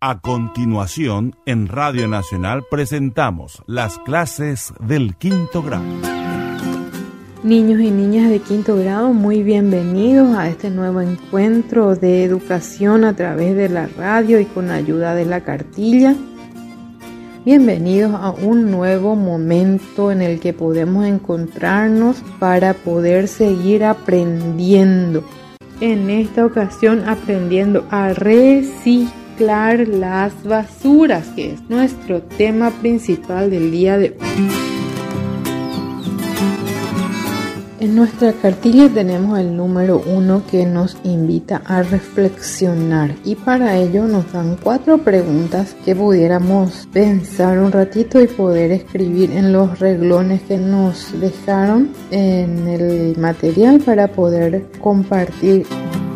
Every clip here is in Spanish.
A continuación, en Radio Nacional presentamos las clases del quinto grado. Niños y niñas de quinto grado, muy bienvenidos a este nuevo encuentro de educación a través de la radio y con ayuda de la cartilla. Bienvenidos a un nuevo momento en el que podemos encontrarnos para poder seguir aprendiendo. En esta ocasión aprendiendo a reciclar las basuras, que es nuestro tema principal del día de hoy. En nuestra cartilla tenemos el número 1 que nos invita a reflexionar, y para ello nos dan 4 preguntas que pudiéramos pensar un ratito y poder escribir en los reglones que nos dejaron en el material para poder compartir.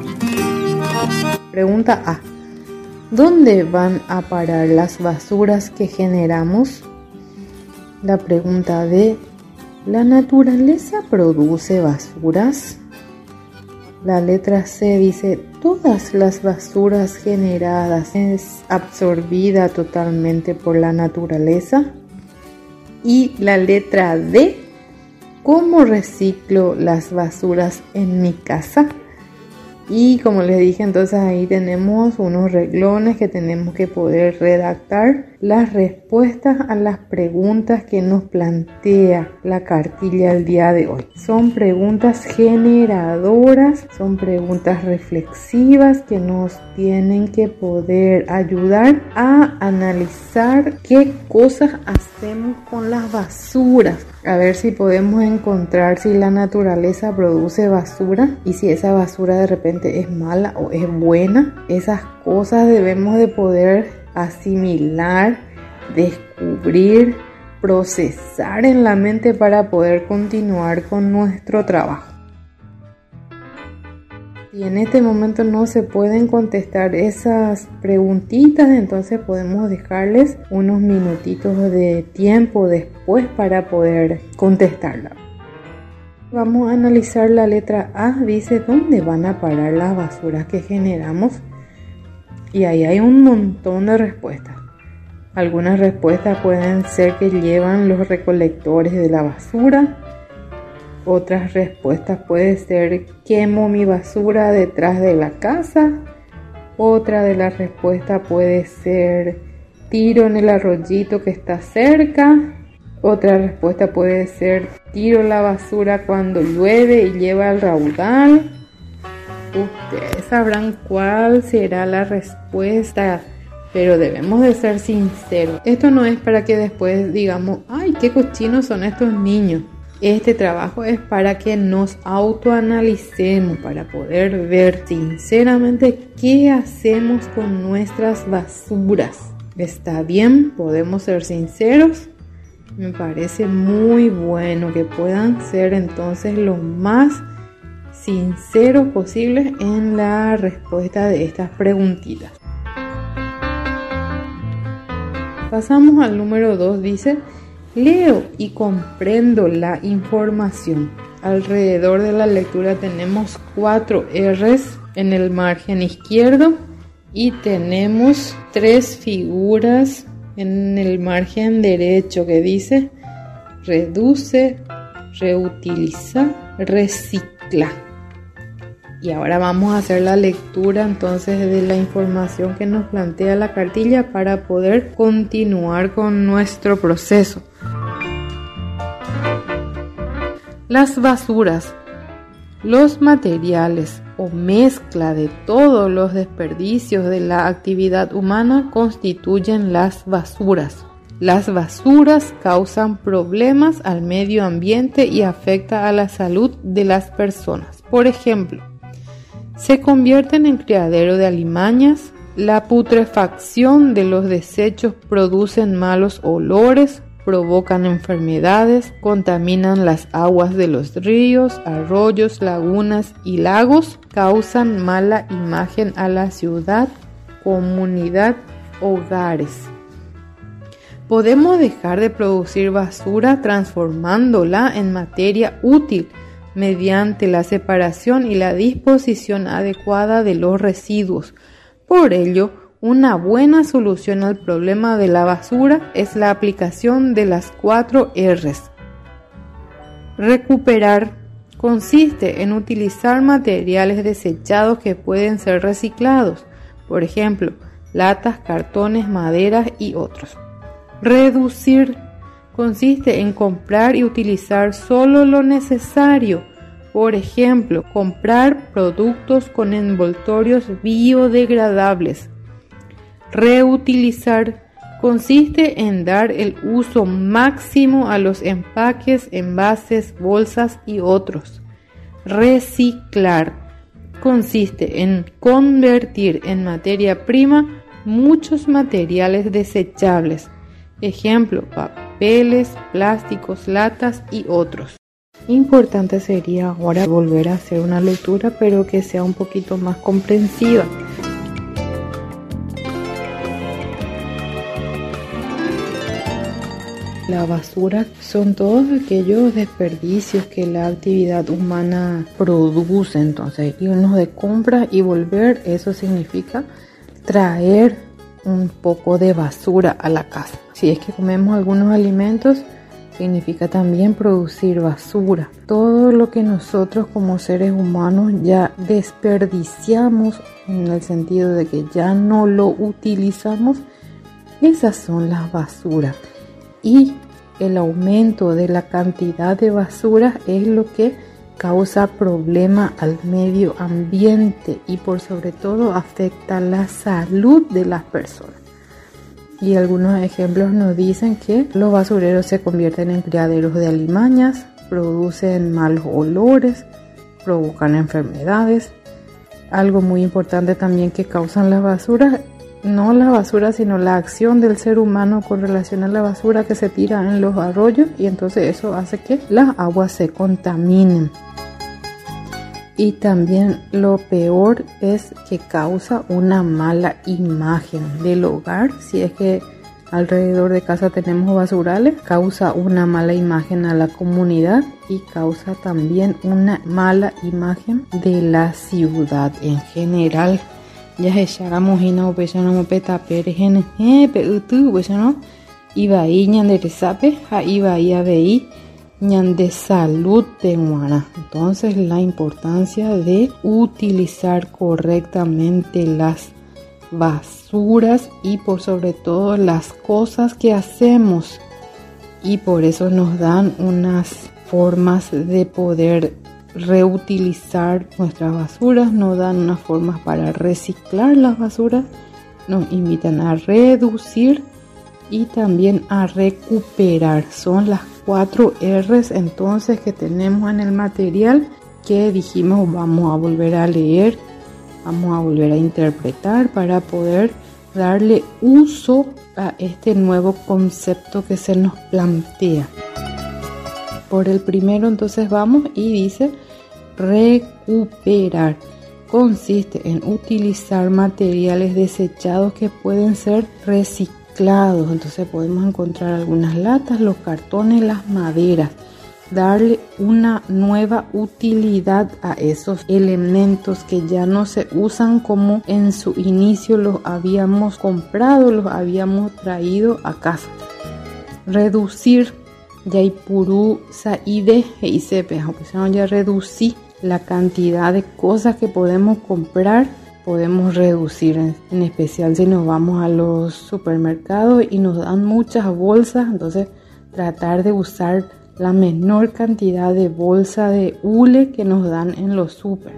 Pregunta A: ¿dónde van a parar las basuras que generamos? La pregunta B: ¿la naturaleza produce basuras? La letra C dice: ¿todas las basuras generadas es absorbida totalmente por la naturaleza? Y la letra D: ¿cómo reciclo las basuras en mi casa? Y como les dije, entonces ahí tenemos unos reglones que tenemos que poder redactar las respuestas a las preguntas que nos plantea la cartilla el día de hoy. Son preguntas generadoras, son preguntas reflexivas que nos tienen que poder ayudar a analizar qué cosas hacemos con las basuras. A ver si podemos encontrar si la naturaleza produce basura y si esa basura de repente es mala o es buena. Esas cosas debemos de poder asimilar, descubrir, procesar en la mente para poder continuar con nuestro trabajo. Si en este momento no se pueden contestar esas preguntitas, entonces podemos dejarles unos minutitos de tiempo después para poder contestarla. Vamos a analizar la letra A. Dice: ¿dónde van a parar las basuras que generamos? Y ahí hay un montón de respuestas. Algunas respuestas pueden ser que llevan los recolectores de la basura. Otras respuestas pueden ser: quemo mi basura detrás de la casa. Otra de las respuestas puede ser: tiro en el arroyito que está cerca. Otra respuesta puede ser: tiro la basura cuando llueve y lleva el raudal. Ustedes sabrán cuál será la respuesta, pero debemos de ser sinceros. Esto no es para que después digamos: ¡ay, qué cochinos son estos niños! Este trabajo es para que nos autoanalicemos, para poder ver sinceramente qué hacemos con nuestras basuras. ¿Está bien? ¿Podemos ser sinceros? Me parece muy bueno que puedan ser entonces lo más sinceros posibles en la respuesta de estas preguntitas. Pasamos al número 2. Dice: leo y comprendo la información. Alrededor de la lectura tenemos 4 R's en el margen izquierdo y tenemos 3 figuras en el margen derecho que dice: reduce, reutiliza, recicla. Y ahora vamos a hacer la lectura entonces de la información que nos plantea la cartilla para poder continuar con nuestro proceso. Las basuras, los materiales o mezcla de todos los desperdicios de la actividad humana constituyen las basuras. Las basuras causan problemas al medio ambiente y afectan a la salud de las personas. Por ejemplo, se convierten en criadero de alimañas, la putrefacción de los desechos producen malos olores, provocan enfermedades, contaminan las aguas de los ríos, arroyos, lagunas y lagos, causan mala imagen a la ciudad, comunidad, hogares. Podemos dejar de producir basura transformándola en materia útil mediante la separación y la disposición adecuada de los residuos. Por ello, Una buena solución al problema de la basura es la aplicación de las 4 R's. Recuperar consiste en utilizar materiales desechados que pueden ser reciclados, por ejemplo, latas, cartones, maderas y otros. Reducir consiste en comprar y utilizar solo lo necesario, por ejemplo, comprar productos con envoltorios biodegradables. Reutilizar consiste en dar el uso máximo a los empaques, envases, bolsas y otros. Reciclar consiste en convertir en materia prima muchos materiales desechables, ejemplo, papeles, plásticos, latas y otros. Importante sería ahora volver a hacer una lectura, pero que sea un poquito más comprensiva. La basura son todos aquellos desperdicios que la actividad humana produce. Entonces, irnos de compra y volver, eso significa traer un poco de basura a la casa. Si es que comemos algunos alimentos, significa también producir basura. Todo lo que nosotros como seres humanos ya desperdiciamos, en el sentido de que ya no lo utilizamos, esas son las basuras. Y el aumento de la cantidad de basura es lo que causa problema al medio ambiente y por sobre todo afecta la salud de las personas. Y algunos ejemplos nos dicen que los basureros se convierten en criaderos de alimañas, producen malos olores, provocan enfermedades. Algo muy importante también que causan las basuras, no la basura sino la acción del ser humano con relación a la basura que se tira en los arroyos, y entonces eso hace que las aguas se contaminen. Y también lo peor es que causa una mala imagen del hogar. Si es que alrededor de casa tenemos basurales, causa una mala imagen a la comunidad y causa también una mala imagen de la ciudad en general. Ya se llegamos y no pensamos peta perejen peutu bueno iba ahí ñande sape a iba ahí a veí ñande salud de guana. Entonces la importancia de utilizar correctamente las basuras y por sobre todo las cosas que hacemos, y por eso nos dan unas formas de poder reutilizar nuestras basuras, nos dan unas formas para reciclar las basuras, nos invitan a reducir y también a recuperar. Son las 4 R's entonces que tenemos en el material que dijimos vamos a volver a leer, vamos a volver a interpretar para poder darle uso a este nuevo concepto que se nos plantea. Por el primero entonces vamos y dice recuperar. Consiste en utilizar materiales desechados que pueden ser reciclados. Entonces podemos encontrar algunas latas, los cartones, las maderas. Darle una nueva utilidad a esos elementos que ya no se usan como en su inicio los habíamos comprado, los habíamos traído a casa. Reducir. Yaipuru saide heisepe, ya reducí la cantidad de cosas que podemos comprar, podemos reducir, en especial si nos vamos a los supermercados y nos dan muchas bolsas, entonces tratar de usar la menor cantidad de bolsa de hule que nos dan en los super.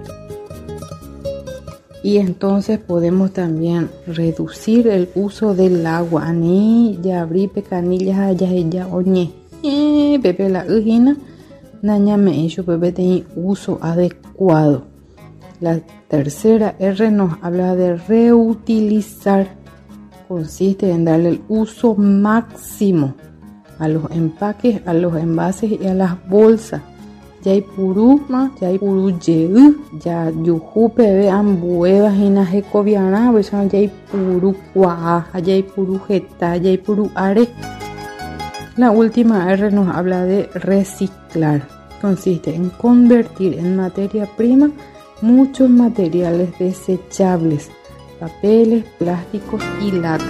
Y entonces podemos también reducir el uso del agua. Ani ya abrí pecanillas ya oñe. Pepe la ujina nañame ello pepe tiene uso adecuado. La tercera R nos habla de reutilizar. Consiste en darle el uso máximo a los empaques, a los envases y a las bolsas. Yaipuru yeu ya yuju pepe ambuevas y najecoviana pues yaipuru cuaja, yaipuru jeta, yaipuru are. La última R nos habla de reciclar. Consiste en convertir en materia prima muchos materiales desechables, papeles, plásticos y latas.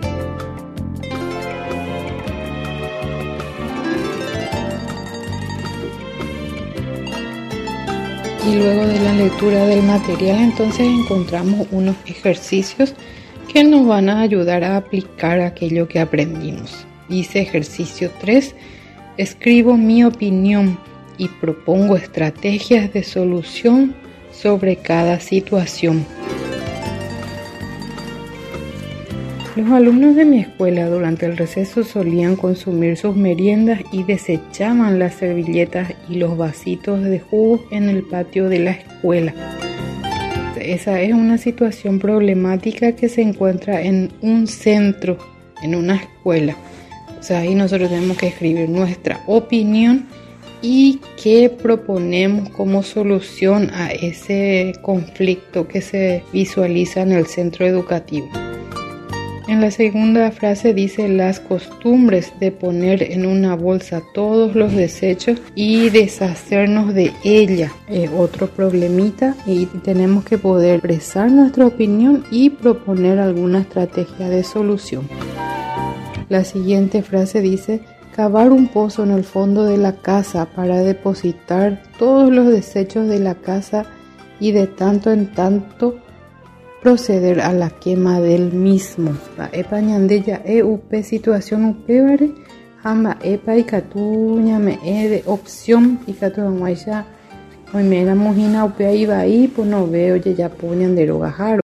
Y luego de la lectura del material, entonces encontramos unos ejercicios que nos van a ayudar a aplicar aquello que aprendimos. Dice ejercicio 3, escribo mi opinión y propongo estrategias de solución sobre cada situación. Los alumnos de mi escuela durante el receso solían consumir sus meriendas y desechaban las servilletas y los vasitos de jugo en el patio de la escuela. Esa es una situación problemática que se encuentra en un centro, en una escuela. O sea, ahí nosotros tenemos que escribir nuestra opinión y qué proponemos como solución a ese conflicto que se visualiza en el centro educativo. En la segunda frase dice las costumbres de poner en una bolsa todos los desechos y deshacernos de ella. Otro problemita, y tenemos que poder expresar nuestra opinión y proponer alguna estrategia de solución. La siguiente frase dice cavar un pozo en el fondo de la casa para depositar todos los desechos de la casa y de tanto en tanto proceder a la quema del mismo. La epa ñandella up situación upevare hamba epa ikatuña me de opción ikatu anguaisha hoy me la mojina upea iba ahí pues no veo ya puñan de rogajar.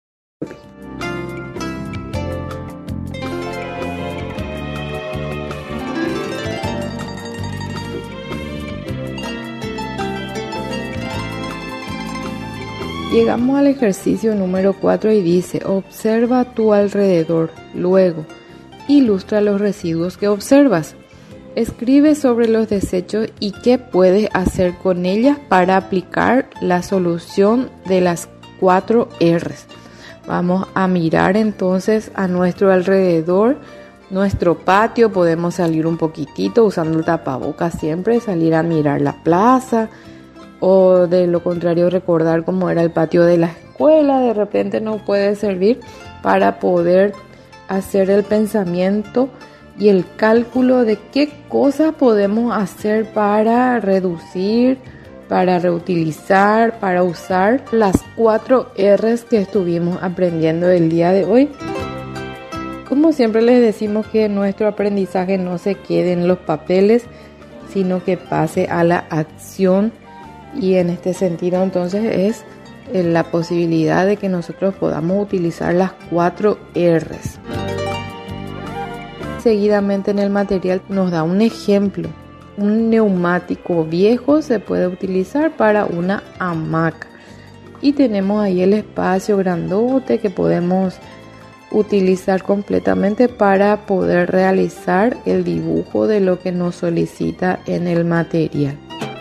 Llegamos al ejercicio número 4 y dice, observa a tu alrededor, luego, ilustra los residuos que observas. Escribe sobre los desechos y qué puedes hacer con ellas para aplicar la solución de las 4 R's. Vamos a mirar entonces a nuestro alrededor, nuestro patio, podemos salir un poquitito usando el tapabocas siempre, salir a mirar la plaza, o de lo contrario recordar cómo era el patio de la escuela, de repente nos puede servir para poder hacer el pensamiento y el cálculo de qué cosas podemos hacer para reducir, para reutilizar, para usar las 4 R's que estuvimos aprendiendo el día de hoy. Como siempre les decimos que nuestro aprendizaje no se quede en los papeles, sino que pase a la acción. Y en este sentido entonces es la posibilidad de que nosotros podamos utilizar las 4 R's. Seguidamente en el material nos da un ejemplo. Un neumático viejo se puede utilizar para una hamaca. Y tenemos ahí el espacio grandote que podemos utilizar completamente para poder realizar el dibujo de lo que nos solicita en el material.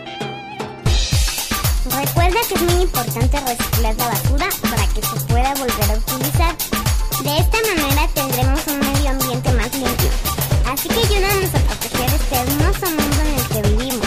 Recuerda que es muy importante reciclar la basura para que se pueda volver a utilizar. De esta manera tendremos un medio ambiente más limpio. Así que ayúdanos a proteger este hermoso mundo en el que vivimos.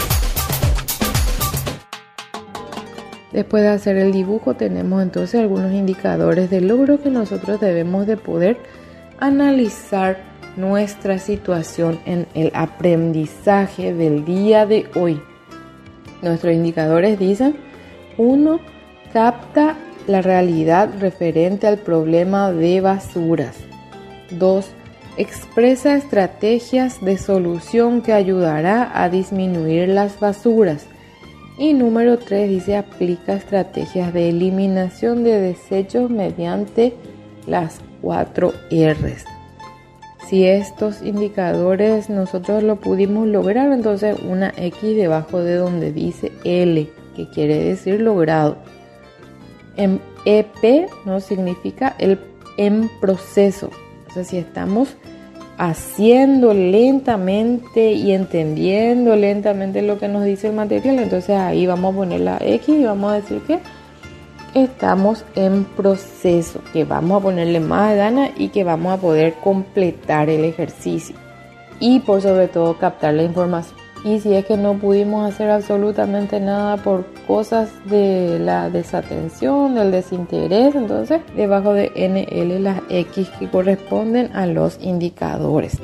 Después de hacer el dibujo tenemos entonces algunos indicadores de logro que nosotros debemos de poder analizar nuestra situación en el aprendizaje del día de hoy. Nuestros indicadores dicen: 1. Capta la realidad referente al problema de basuras. 2. Expresa estrategias de solución que ayudará a disminuir las basuras. Y número 3 dice: aplica estrategias de eliminación de desechos mediante las 4 R's. Si estos indicadores nosotros lo pudimos lograr, entonces una X debajo de donde dice L, que quiere decir logrado. EP no significa el en proceso. O sea, si estamos haciendo lentamente y entendiendo lentamente lo que nos dice el material, entonces ahí vamos a poner la X y vamos a decir que estamos en proceso, que vamos a ponerle más ganas y que vamos a poder completar el ejercicio y por sobre todo captar la Y si es que no pudimos hacer absolutamente nada por cosas de la desatención, del desinterés, entonces debajo de NL las X que corresponden a los indicadores.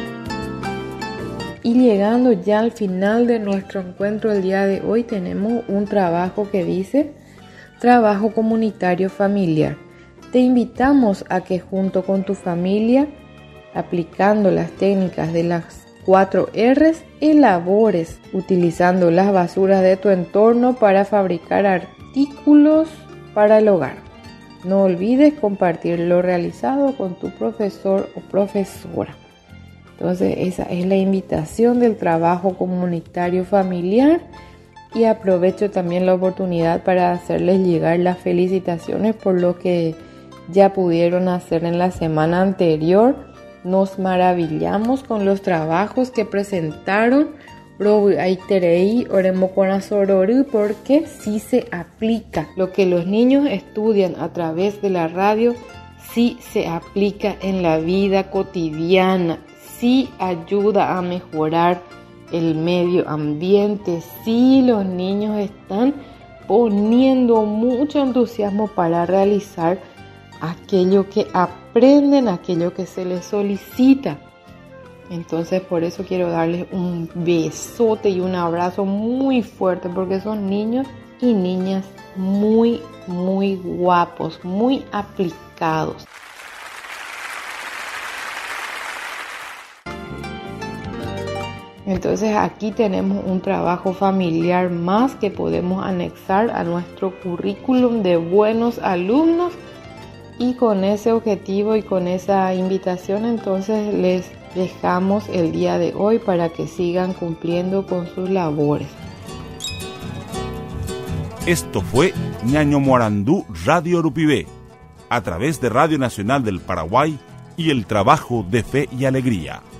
Y llegando ya al final de nuestro encuentro el día de hoy, tenemos un trabajo que dice trabajo comunitario familiar. Te invitamos a que junto con tu familia, aplicando las técnicas de las 4 R's, elabores utilizando las basuras de tu entorno para fabricar artículos para el hogar. No olvides compartir lo realizado con tu profesor o profesora. Entonces esa es la invitación del trabajo comunitario familiar, y aprovecho también la oportunidad para hacerles llegar las felicitaciones por lo que ya pudieron hacer en la semana anterior. Nos maravillamos con los trabajos que presentaron, porque sí se aplica. Lo que los niños estudian a través de la radio sí se aplica en la vida cotidiana, sí ayuda a mejorar el medio ambiente, sí los niños están poniendo mucho entusiasmo para realizar aquello que aprenden, aquello que se les solicita. Entonces por eso quiero darles un besote y un abrazo muy fuerte, porque son niños y niñas muy, muy guapos, muy aplicados. Entonces aquí tenemos un trabajo familiar más que podemos anexar a nuestro currículum de buenos alumnos, y con ese objetivo y con esa invitación entonces les dejamos el día de hoy para que sigan cumpliendo con sus labores. Esto fue Ñaño Morandú Radio Urupibé, a través de Radio Nacional del Paraguay y el trabajo de Fe y Alegría.